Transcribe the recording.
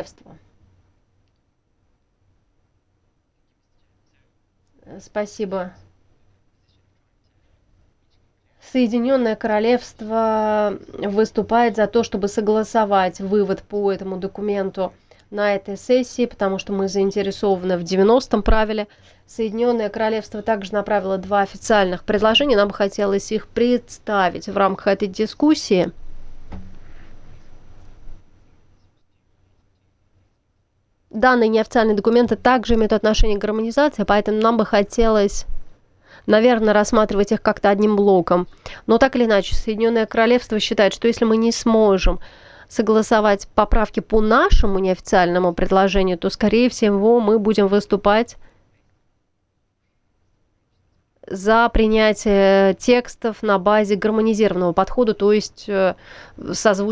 Королевства. Спасибо. Соединенное Королевство выступает за то, чтобы согласовать вывод по этому документу на этой сессии, потому что мы заинтересованы в 90-м правиле. Соединенное Королевство также направило 2 официальных предложения. Нам бы хотелось их представить в рамках этой дискуссии. Данные неофициальные документы также имеют отношение к гармонизации, поэтому нам бы хотелось, наверное, рассматривать их как-то одним блоком. Но так или иначе, Соединенное Королевство считает, что если мы не сможем согласовать поправки по нашему неофициальному предложению, то, скорее всего, мы будем выступать за принятие текстов на базе гармонизированного подхода, то есть созвучия